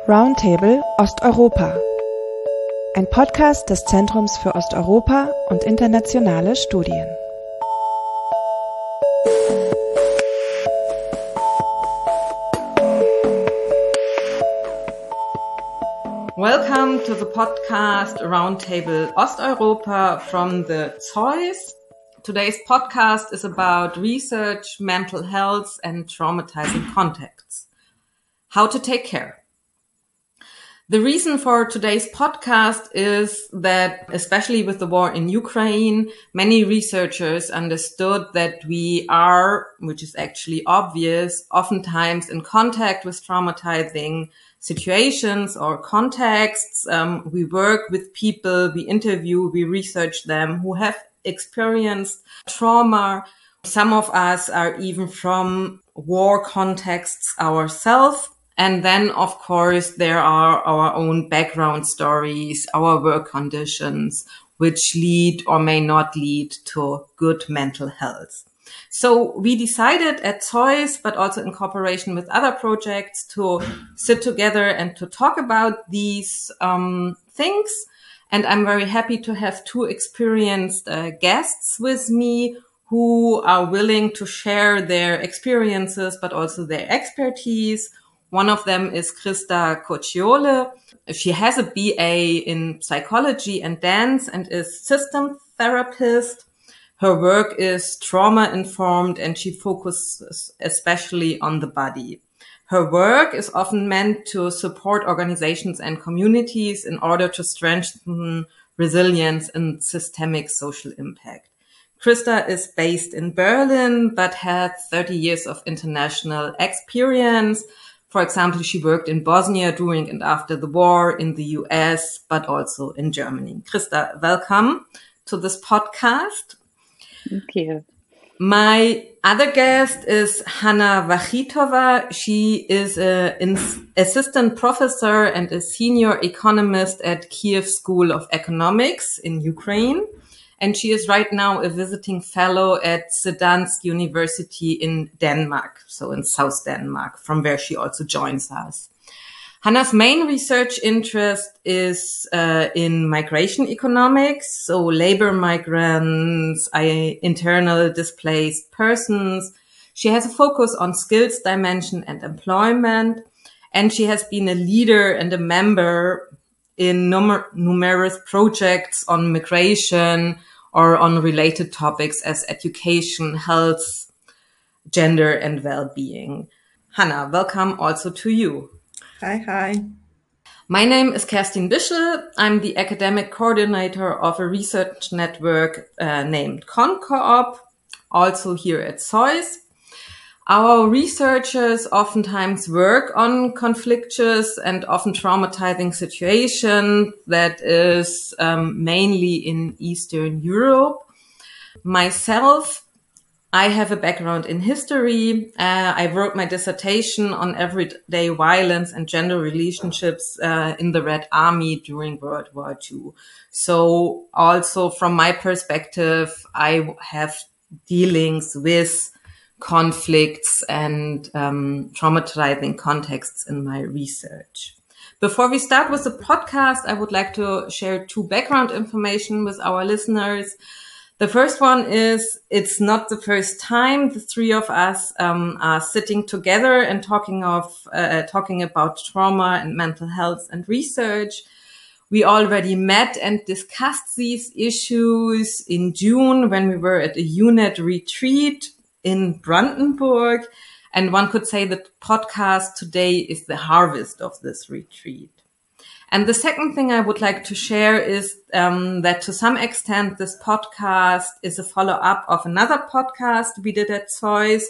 Roundtable Osteuropa. Ein Podcast des Zentrums für Osteuropa und internationale Studien. Welcome to the podcast Roundtable Osteuropa from the ZOiS. Today's podcast is about research, mental health, and traumatizing contexts. How to take care. The reason for today's podcast is that, especially with the war in Ukraine, many researchers understood that we are, which is actually obvious, oftentimes in contact with traumatizing situations or contexts. We work with people, we interview, we research them who have experienced trauma. Some of us are even from war contexts ourselves. And then, of course, there are our own background stories, our work conditions, which lead or may not lead to good mental health. So we decided at ZOiS, but also in cooperation with other projects, to sit together and to talk about these things. And I'm very happy to have two experienced guests with me who are willing to share their experiences, but also their expertise. One of them is Christa Cocciole. She has a BA in psychology and dance and is system therapist. Her work is trauma informed and she focuses especially on the body. Her work is often meant to support organizations and communities in order to strengthen resilience and systemic social impact. Christa is based in Berlin, but had 30 years of international experience. For example, she worked in Bosnia during and after the war, in the US, but also in Germany. Christa, welcome to this podcast. Thank you. My other guest is Hanna Wachitova. She is an assistant professor and a senior economist at Kiev School of Economics in Ukraine. And she is right now a visiting fellow at Gdansk University in Denmark, so in South Denmark, from where she also joins us. Hanna's main research interest is in migration economics, so labor migrants, internal displaced persons. She has a focus on skills dimension and employment, and she has been a leader and a member in numerous projects on migration or on related topics as education, health, gender, and well-being. Hanna, welcome also to you. Hi. My name is Kerstin Bischel. I'm the academic coordinator of a research network named ConCoop, also here at ZOiS. Our researchers oftentimes work on conflictuous and often traumatizing situations that is mainly in Eastern Europe. Myself, I have a background in history. I wrote my dissertation on everyday violence and gender relationships in the Red Army during World War II. So also from my perspective, I have dealings with conflicts and traumatizing contexts in my research. Before we start with the podcast, I would like to share two background information with our listeners. The first one is it's not the first time the three of us are sitting together and talking about trauma and mental health and research. We already met and discussed these issues in June when we were at a UNED retreat in Brandenburg. And one could say that podcast today is the harvest of this retreat. And the second thing I would like to share is that to some extent this podcast is a follow-up of another podcast we did at ZOiS.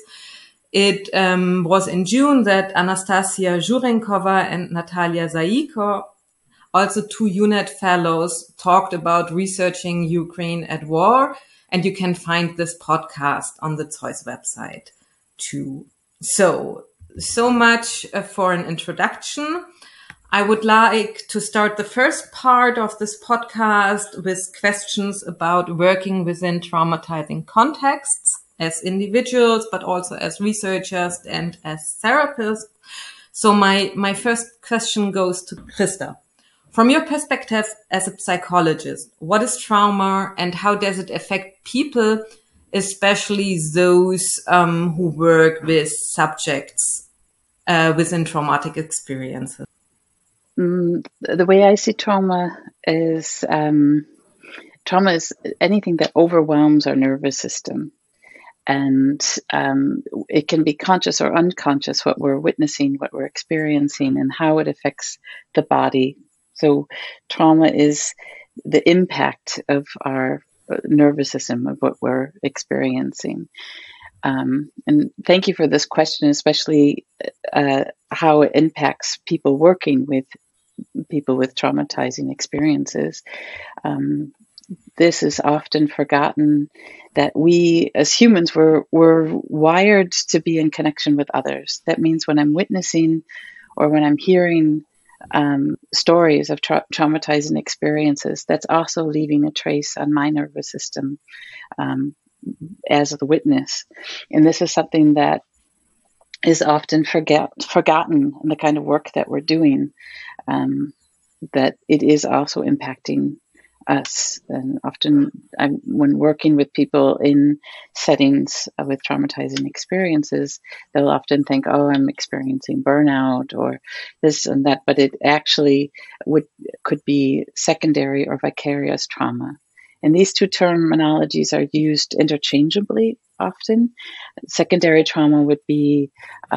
It was in June that Anastasia Zhurenkova and Natalia Zaiko, also two UNED fellows, talked about researching Ukraine at war. And you can find this podcast on the ZOiS website too. So much for an introduction. I would like to start the first part of this podcast with questions about working within traumatizing contexts as individuals, but also as researchers and as therapists. So my first question goes to Christa. From your perspective as a psychologist, what is trauma and how does it affect people, especially those who work with subjects within traumatic experiences? The way I see trauma is anything that overwhelms our nervous system. And it can be conscious or unconscious what we're witnessing, what we're experiencing, and how it affects the body. So trauma is the impact of our nervous system, of what we're experiencing. And thank you for this question, especially how it impacts people working with people with traumatizing experiences. This is often forgotten, that we as humans were wired to be in connection with others. That means when I'm witnessing or when I'm hearing stories of traumatizing experiences, that's also leaving a trace on my nervous system as the witness. And this is something that is often forgotten in the kind of work that we're doing, that it is also impacting us. And often when working with people in settings with traumatizing experiences, they'll often think, oh, I'm experiencing burnout or this and that, but it actually could be secondary or vicarious trauma. And these two terminologies are used interchangeably often. Secondary trauma would be,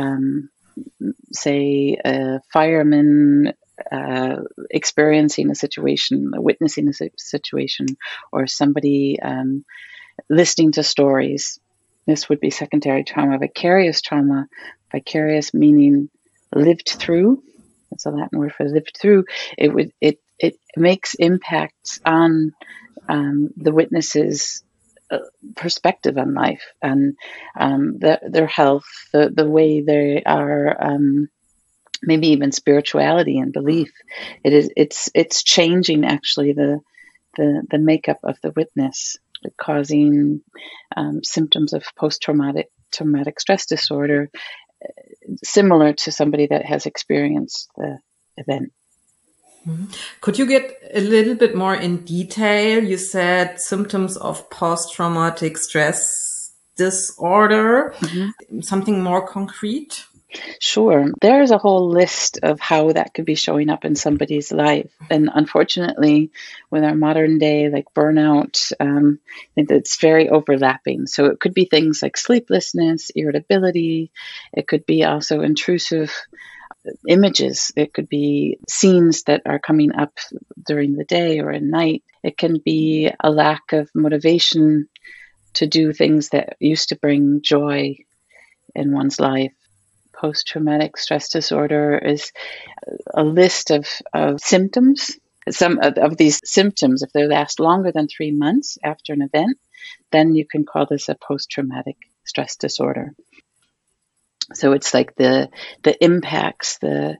say, a fireman experiencing a situation, witnessing a situation, or somebody listening to stories. This would be secondary trauma. Vicarious trauma, vicarious meaning lived through. That's a Latin word for lived through. It makes impacts on the witness's perspective on life and their health, the way they are. Maybe even spirituality and belief. It's changing actually the makeup of the witness, causing symptoms of post-traumatic stress disorder, similar to somebody that has experienced the event. Could you get a little bit more in detail? You said symptoms of post-traumatic stress disorder, something more concrete? Sure. There's a whole list of how that could be showing up in somebody's life. And unfortunately, with our modern day, like burnout, I think it's very overlapping. So it could be things like sleeplessness, irritability. It could be also intrusive images. It could be scenes that are coming up during the day or at night. It can be a lack of motivation to do things that used to bring joy in one's life. Post-traumatic stress disorder is a list of symptoms. Some of these symptoms, if they last longer than 3 months after an event, then you can call this a post-traumatic stress disorder. So it's like the impacts, the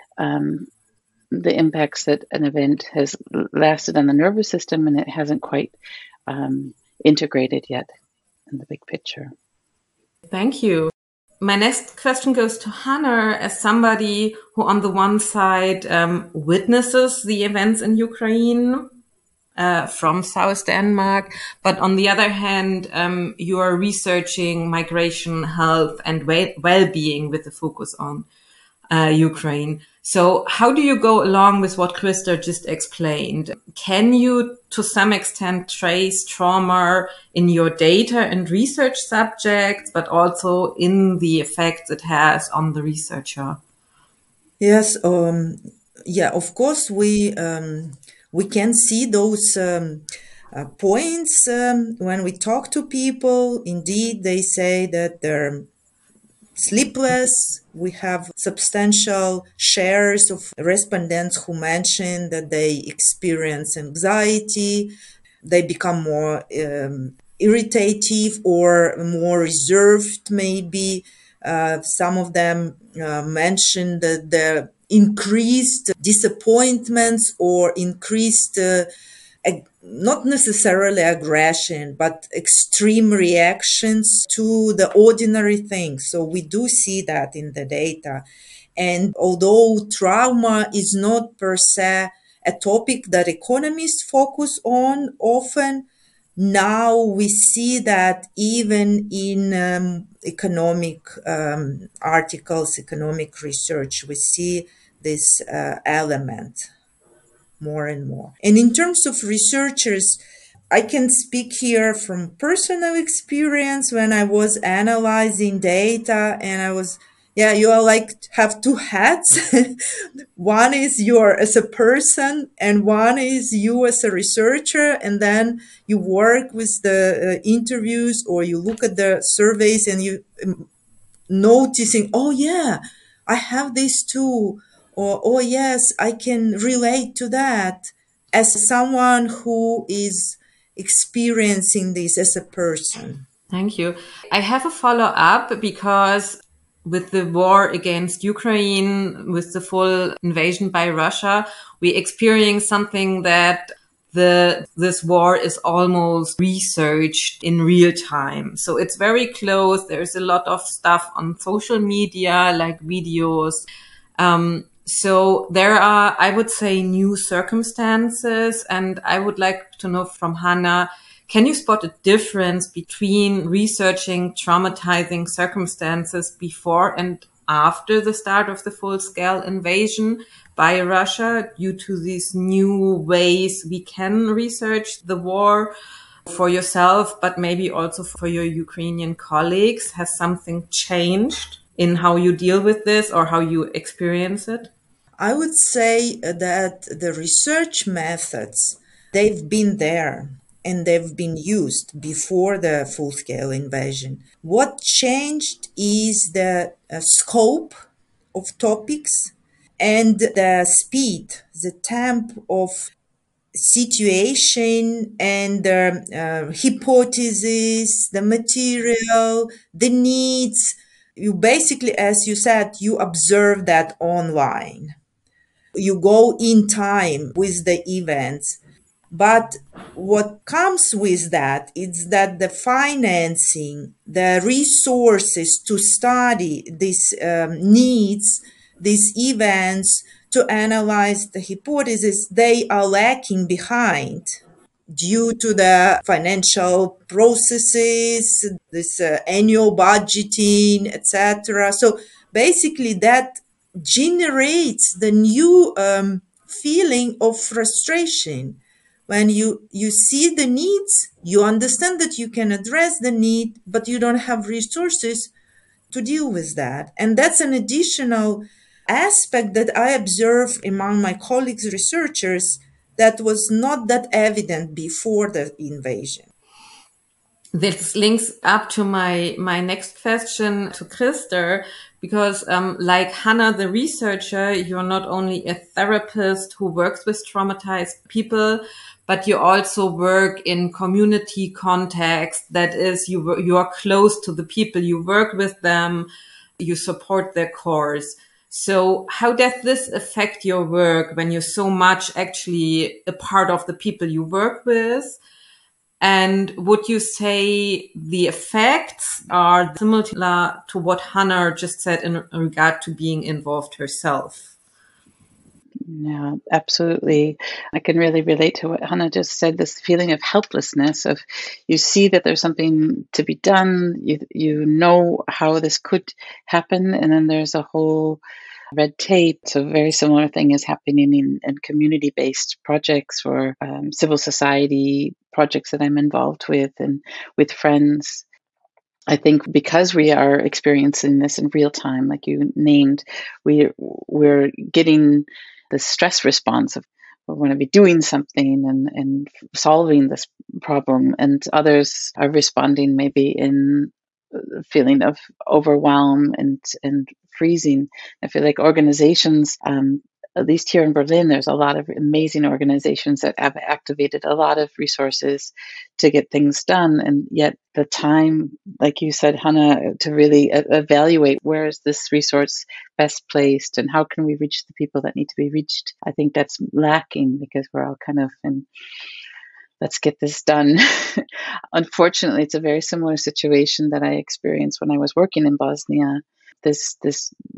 impacts that an event has lasted on the nervous system and it hasn't quite integrated yet in the big picture. Thank you. My next question goes to Hannah, as somebody who on the one side witnesses the events in Ukraine from South Denmark, but on the other hand, you are researching migration, health, and well-being with a focus on Ukraine. So how do you go along with what Christa just explained? Can you, to some extent, trace trauma in your data and research subjects, but also in the effects it has on the researcher? Yes, yeah, of course, we can see those points when we talk to people. Indeed, they say that they're sleepless. We have substantial shares of respondents who mention that they experience anxiety. They become more irritative or more reserved, maybe. Some of them mention that the increased disappointments or increased not necessarily aggression, but extreme reactions to the ordinary things. So we do see that in the data. And although trauma is not per se a topic that economists focus on often, now we see that even in economic articles, economic research, we see this element more and more. And in terms of researchers, I can speak here from personal experience when I was analyzing data and I was, you are like have two hats. One is you as a person and one is you as a researcher. And then you work with the interviews or you look at the surveys and you noticing, oh yeah, I have this too. Or, oh yes, I can relate to that as someone who is experiencing this as a person. Thank you. I have a follow-up because with the war against Ukraine, with the full invasion by Russia, we experience something that this war is almost researched in real time. So it's very close. There's a lot of stuff on social media, like videos. So there are, I would say, new circumstances, and I would like to know from Hannah, can you spot a difference between researching traumatizing circumstances before and after the start of the full-scale invasion by Russia due to these new ways we can research the war for yourself, but maybe also for your Ukrainian colleagues? Has something changed in how you deal with this or how you experience it? I would say that the research methods, they've been there and they've been used before the full-scale invasion. What changed is the scope of topics and the speed, the tempo of situation and the hypothesis, the material, the needs. You basically, as you said, you observe that online. You go in time with the events. But what comes with that is that the financing, the resources to study these needs, these events, to analyze the hypothesis, they are lacking behind due to the financial processes, this annual budgeting, etc. So basically that generates the new feeling of frustration. When you see the needs, you understand that you can address the need, but you don't have resources to deal with that. And that's an additional aspect that I observe among my colleagues, researchers, that was not that evident before the invasion. This links up to my next question to Christer, because like Hannah, the researcher, you're not only a therapist who works with traumatized people, but you also work in community context. That is, you are close to the people, you work with them, you support their cause. So how does this affect your work when you're so much actually a part of the people you work with? And would you say the effects are similar to what Hannah just said in regard to being involved herself? Yeah, absolutely. I can really relate to what Hannah just said, this feeling of helplessness, of you see that there's something to be done, you know how this could happen, and then there's a whole red tape. So a very similar thing is happening in community-based projects or civil society projects that I'm involved with and with friends. I think because we are experiencing this in real time, like you named, we're getting the stress response of we want to be doing something and solving this problem, and others are responding maybe in a feeling of overwhelm and freezing. I feel like organizations, at least here in Berlin, there's a lot of amazing organizations that have activated a lot of resources to get things done. And yet the time, like you said, Hannah, to really evaluate where is this resource best placed and how can we reach the people that need to be reached, I think that's lacking because we're all kind of in, let's get this done. Unfortunately, it's a very similar situation that I experienced when I was working in Bosnia. This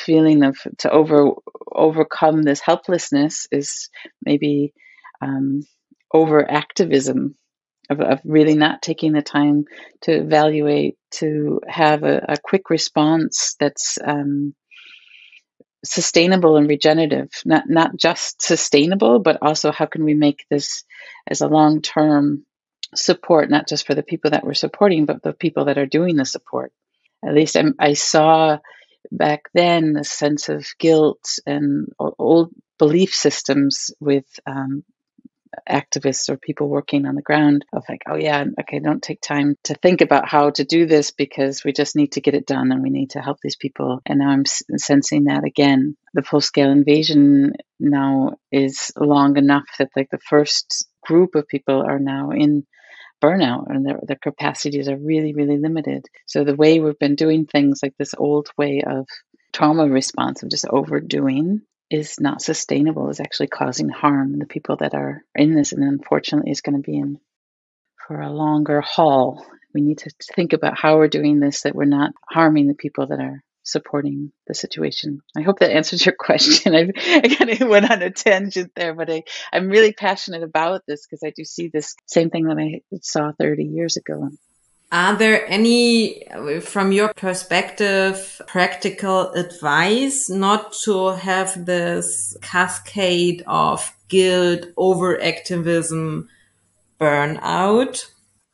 feeling of to overcome this helplessness is maybe over activism of really not taking the time to evaluate, to have a quick response that's sustainable and regenerative, not just sustainable, but also how can we make this as a long-term support, not just for the people that we're supporting, but the people that are doing the support. At least I saw back then a sense of guilt and old belief systems with activists or people working on the ground of like, oh yeah, okay, don't take time to think about how to do this because we just need to get it done and we need to help these people. And now I'm sensing that again. The full-scale invasion now is long enough that like the first group of people are now in burnout and their capacities are really, really limited. So the way we've been doing things, like this old way of trauma response of just overdoing, is not sustainable, is actually causing harm. The people that are in this, and unfortunately is going to be in for a longer haul. We need to think about how we're doing this, that we're not harming the people that are supporting the situation. I hope that answers your question. I kind of went on a tangent there, but I'm really passionate about this because I do see this same thing that I saw 30 years ago. Are there any, from your perspective, practical advice not to have this cascade of guilt, overactivism, burnout?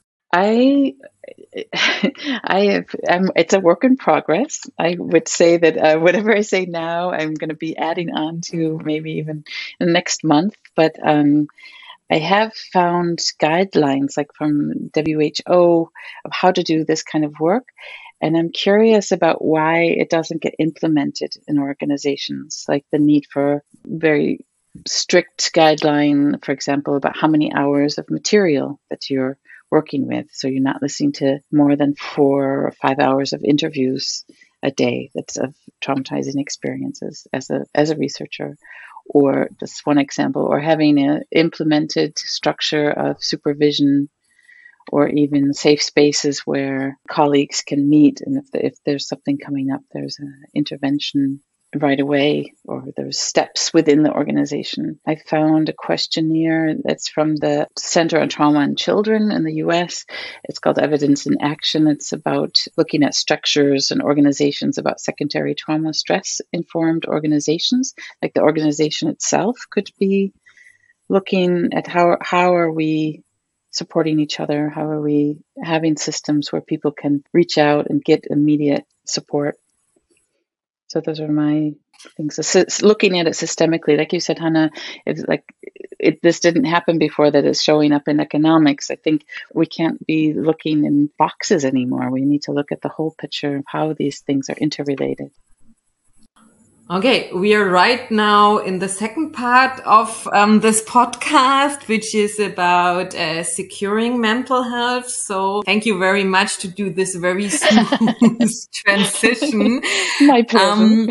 It's a work in progress. I would say that whatever I say now, I'm going to be adding on to maybe even next month. But I have found guidelines like from WHO of how to do this kind of work. And I'm curious about why it doesn't get implemented in organizations, like the need for very strict guideline, for example, about how many hours of material that you're working with. So you're not listening to more than 4 or 5 hours of interviews a day that's of traumatizing experiences as a researcher. Or just one example, or having an implemented structure of supervision or even safe spaces where colleagues can meet. And if there's something coming up, there's an intervention right away, or there's steps within the organization. I found a questionnaire that's from the Center on Trauma in Children in the US. It's called Evidence in Action. It's about looking at structures and organizations about secondary trauma stress informed organizations. Like the organization itself could be looking at how are we supporting each other? How are we having systems where people can reach out and get immediate support? So those are my things. So looking at it systemically, like you said, Hannah, this didn't happen before that is showing up in economics. I think we can't be looking in boxes anymore. We need to look at the whole picture of how these things are interrelated. Okay, we are right now in the second part of this podcast, which is about securing mental health. So thank you very much to do this very smooth transition. My pleasure.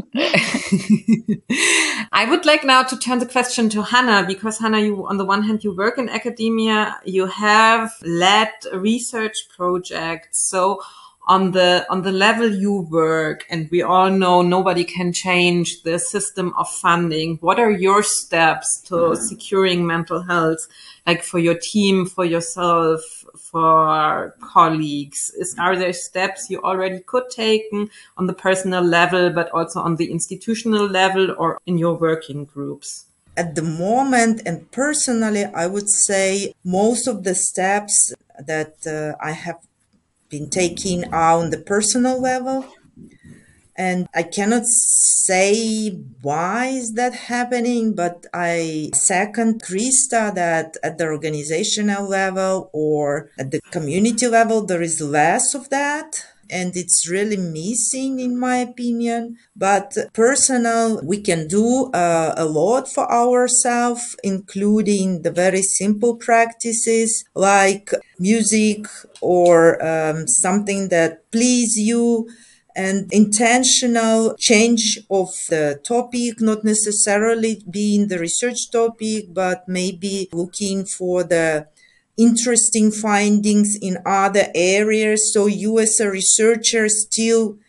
I would like now to turn the question to Hannah, because Hannah, you, on the one hand, you work in academia, you have led research projects. So on the level you work, and we all know nobody can change the system of funding. What are your steps to securing mental health, like for your team, for yourself, for colleagues? Are there steps you already could take on the personal level, but also on the institutional level or in your working groups? At the moment, and personally, I would say most of the steps that I have been taking on the personal level, and I cannot say why is that happening, but I second Krista that at the organizational level or at the community level there is less of that, and it's really missing in my opinion. But personal, we can do a lot for ourselves, including the very simple practices like music or something that please you, and intentional change of the topic, not necessarily being the research topic, but maybe looking for the interesting findings in other areas. So you as a researcher still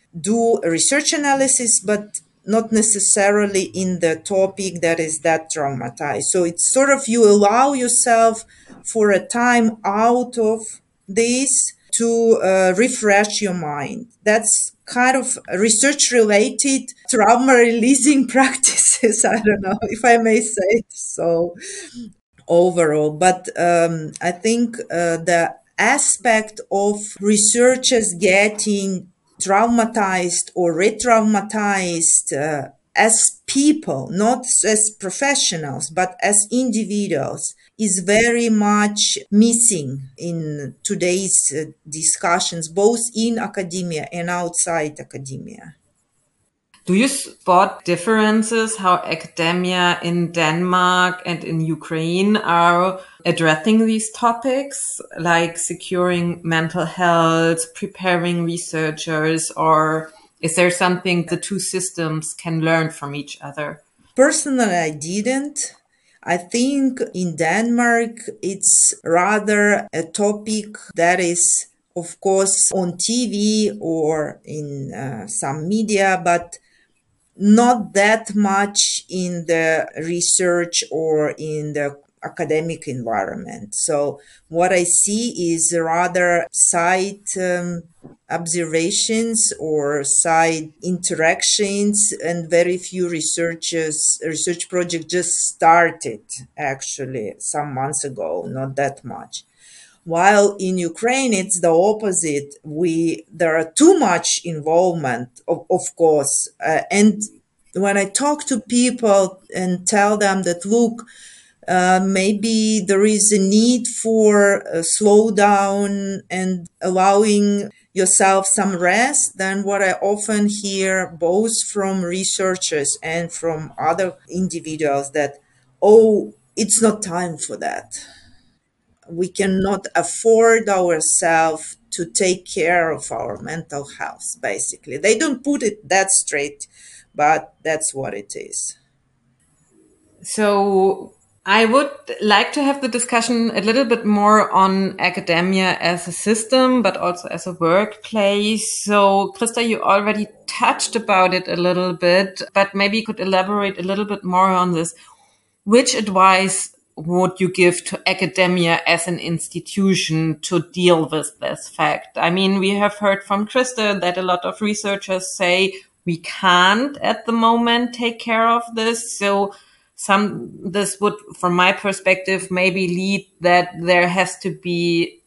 do research analysis, but not necessarily in the topic that is that traumatized. So it's sort of you allow yourself for a time out of this to refresh your mind. That's kind of research related trauma releasing practices. I don't know if I may say it so overall, but I think the aspect of researchers getting traumatized or re-traumatized as people, not as professionals, but as individuals, is very much missing in today's discussions, both in academia and outside academia. Do you spot differences how academia in Denmark and in Ukraine are addressing these topics, like securing mental health, preparing researchers, or is there something the two systems can learn from each other? Personally, I didn't. I think in Denmark, it's rather a topic that is, of course, on TV or in some media, but not that much in the research or in the academic environment. So what I see is rather side observations or side interactions, and very few research projects just started actually some months ago, not that much. While in Ukraine, it's the opposite. There are too much involvement, of course. And when I talk to people and tell them that, look, maybe there is a need for a slowdown and allowing yourself some rest, then what I often hear both from researchers and from other individuals that, oh, it's not time for that. We cannot afford ourselves to take care of our mental health, basically. They don't put it that straight, but that's what it is. So I would like to have the discussion a little bit more on academia as a system, but also as a workplace. So Christa, you already touched about it a little bit, but maybe you could elaborate a little bit more on this. Which advice would you give to academia as an institution to deal with this fact? I mean, we have heard from Christa that a lot of researchers say we can't at the moment take care of this. So this would, from my perspective, maybe lead that there has to be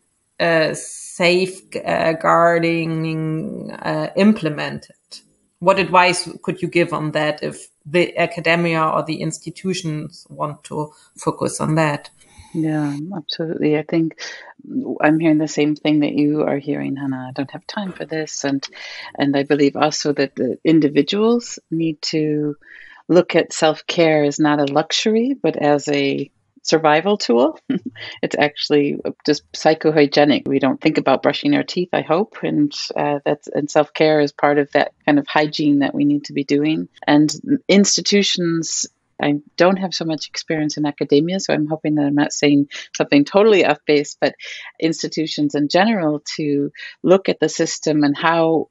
safeguarding implemented. What advice could you give on that if the academia or the institutions want to focus on that? Yeah, absolutely. I think I'm hearing the same thing that you are hearing, Hannah. I don't have time for this. And I believe also that the individuals need to look at self-care as not a luxury, but as a survival tool. It's actually just psychohygienic. We don't think about brushing our teeth, I hope, and self-care is part of that kind of hygiene that we need to be doing. And institutions, I don't have so much experience in academia, so I'm hoping that I'm not saying something totally off base, but institutions in general to look at the system and how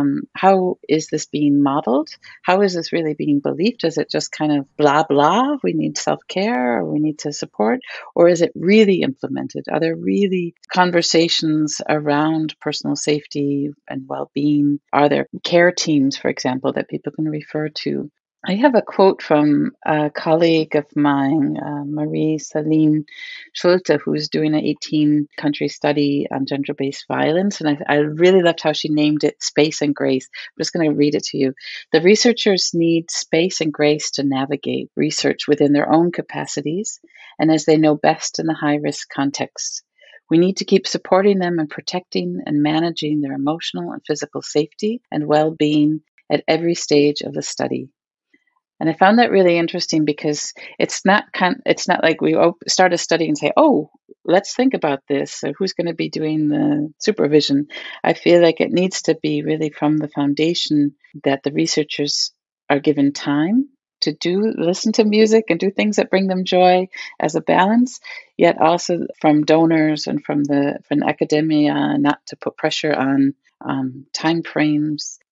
is this being modeled? How is this really being believed? Is it just kind of blah, blah, we need self-care or we need to support? Or is it really implemented? Are there really conversations around personal safety and well-being? Are there care teams, for example, that people can refer to? I have a quote from a colleague of mine, Marie-Céline Schulte, who's doing an 18-country study on gender-based violence. And I really loved how she named it Space and Grace. I'm just going to read it to you. The researchers need space and grace to navigate research within their own capacities and as they know best in the high-risk context. We need to keep supporting them and protecting and managing their emotional and physical safety and well-being at every stage of the study. And I found that really interesting because it's not like we start a study and say, oh, let's think about this. So who's going to be doing the supervision? I feel like it needs to be really from the foundation that the researchers are given time to listen to music and do things that bring them joy as a balance, yet also from donors and from academia, not to put pressure on time frames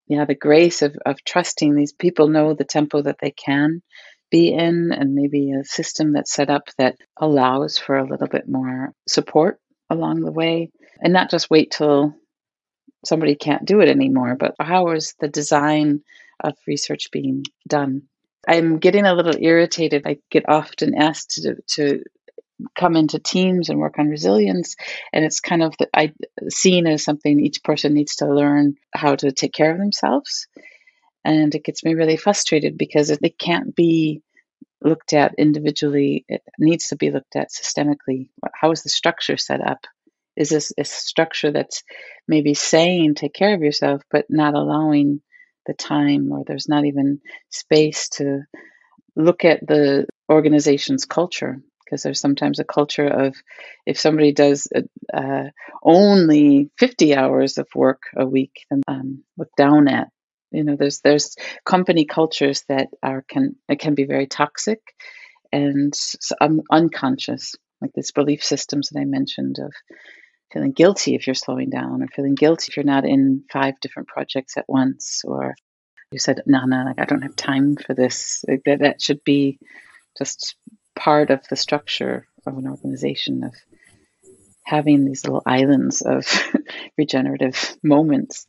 the grace of trusting these people know the tempo that they can be in, and maybe a system that's set up that allows for a little bit more support along the way, and not just wait till somebody can't do it anymore, but how is the design of research being done? I'm getting a little irritated. I get often asked to come into teams and work on resilience, and it's kind of seen as something each person needs to learn how to take care of themselves. And it gets me really frustrated because it can't be looked at individually. It needs to be looked at systemically. How is the structure set up? Is this a structure that's maybe saying take care of yourself, but not allowing the time, or there's not even space to look at the organization's culture? Because there's sometimes a culture of, if somebody does only 50 hours of work a week, then looked down at. There's company cultures that can be very toxic and unconscious, like these belief systems that I mentioned of feeling guilty if you're slowing down, or feeling guilty if you're not in 5 different projects at once, or you said, no, like I don't have time for this. That should be just part of the structure of an organization, of having these little islands of regenerative moments.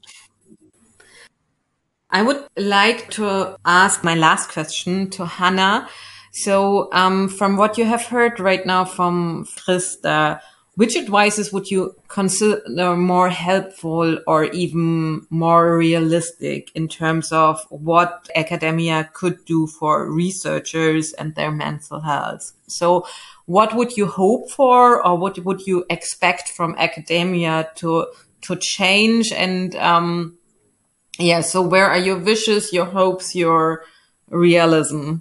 I would like to ask my last question to Hannah. So from what you have heard right now from Christa, which advices would you consider more helpful or even more realistic in terms of what academia could do for researchers and their mental health? So what would you hope for, or what would you expect from academia to change? And so where are your wishes, your hopes, your realism?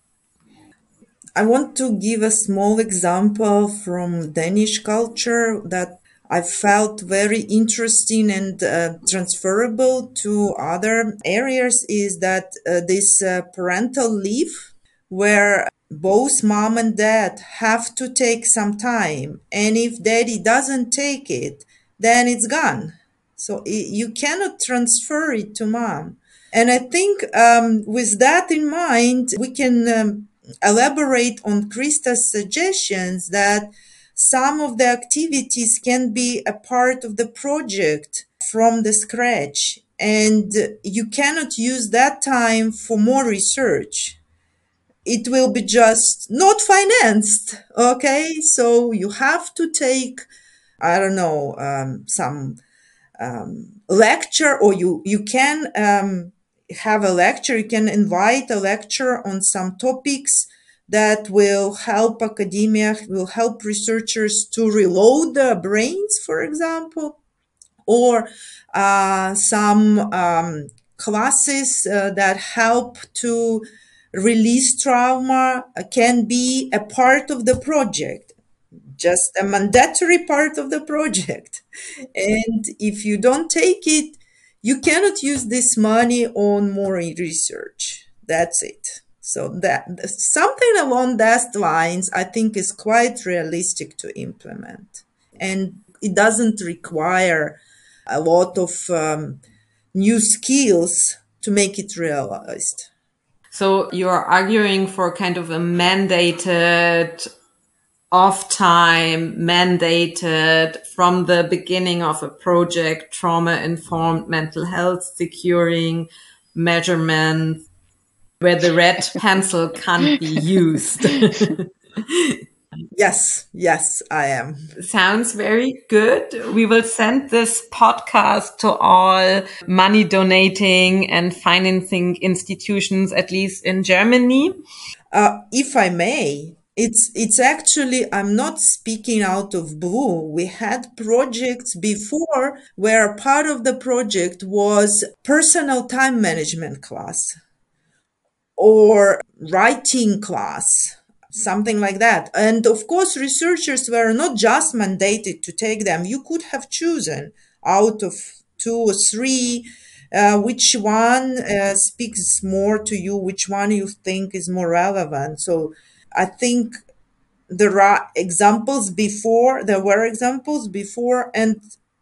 I want to give a small example from Danish culture that I felt very interesting and transferable to other areas, is that this parental leave, where both mom and dad have to take some time. And if daddy doesn't take it, then it's gone. So you cannot transfer it to mom. And I think with that in mind, we can elaborate on Christa's suggestions that some of the activities can be a part of the project from the scratch, and you cannot use that time for more research. It will be just not financed. Okay, so you have to take, I don't know, some lecture, or you can have a lecture. You can invite a lecture on some topics that will help academia, will help researchers to reload their brains, for example, or some classes that help to release trauma can be a part of the project, just a mandatory part of the project. And if you don't take it, you cannot use this money on more research. That's it. So that something along those lines, I think, is quite realistic to implement. And it doesn't require a lot of new skills to make it realized. So you're arguing for kind of a mandated off time, mandated from the beginning of a project, trauma-informed mental health, securing measurement, where the red pencil can't be used. Yes, I am. Sounds very good. We will send this podcast to all money donating and financing institutions, at least in Germany. If I may, it's actually, I'm not speaking out of blue. We had projects before where part of the project was personal time management class or writing class, something like that. And of course, researchers were not just mandated to take them. You could have chosen out of 2 or 3 which one speaks more to you, which one you think is more relevant. So I think there were examples before, and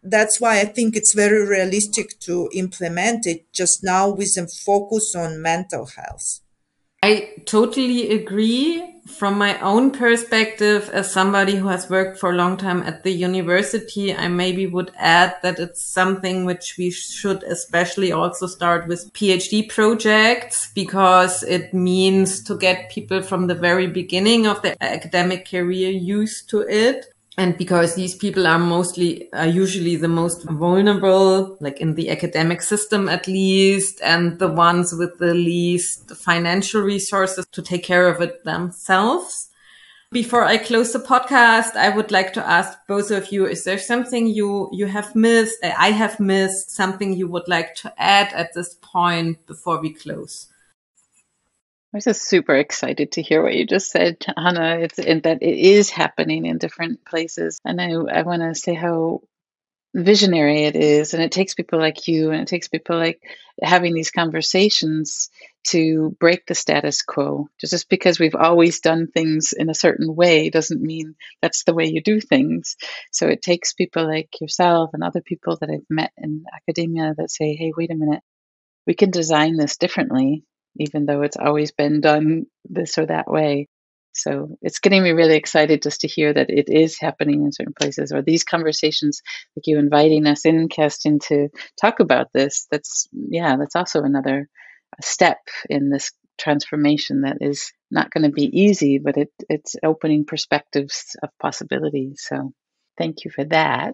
that's why I think it's very realistic to implement it just now with a focus on mental health. I totally agree. From my own perspective, as somebody who has worked for a long time at the university, I maybe would add that it's something which we should especially also start with PhD projects, because it means to get people from the very beginning of their academic career used to it. And because these people are usually the most vulnerable, like in the academic system at least, and the ones with the least financial resources to take care of it themselves. Before I close the podcast, I would like to ask both of you, is there something you have missed, I have missed, something you would like to add at this point before we close? I was just super excited to hear what you just said, Hannah, and that it is happening in different places. And I want to say how visionary it is. And it takes people like you, and it takes people like having these conversations to break the status quo. Just because we've always done things in a certain way doesn't mean that's the way you do things. So it takes people like yourself and other people that I've met in academia that say, hey, wait a minute, we can design this differently, even though it's always been done this or that way. So it's getting me really excited just to hear that it is happening in certain places, or these conversations, like you inviting us in, Kerstin, to talk about this. That's also another step in this transformation that is not going to be easy, but it's opening perspectives of possibilities. So thank you for that.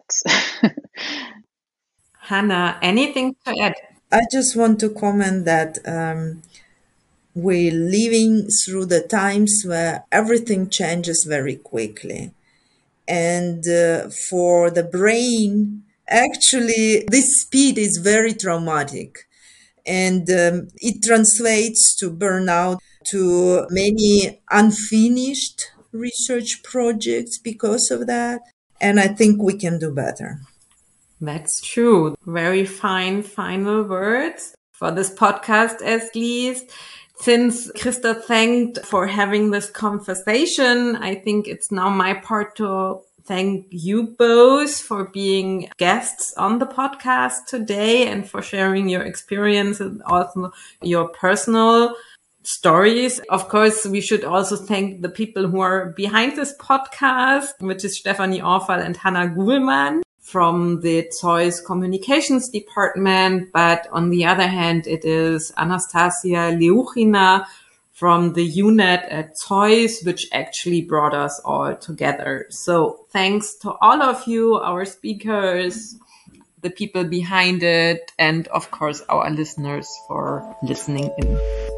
Hannah, anything to add? I just want to comment that we're living through the times where everything changes very quickly. And for the brain, actually, this speed is very traumatic. And it translates to burnout, to many unfinished research projects because of that. And I think we can do better. That's true. Very fine final words for this podcast, at least. Since Christa thanked for having this conversation, I think it's now my part to thank you both for being guests on the podcast today and for sharing your experience and also your personal stories. Of course, we should also thank the people who are behind this podcast, which is Stephanie Orfall and Hannah Guhlmann from the Zeus Communications Department. But on the other hand, it is Anastasia Leuchina from the UNET at Zeus, which actually brought us all together. So thanks to all of you, our speakers, the people behind it, and of course our listeners for listening in.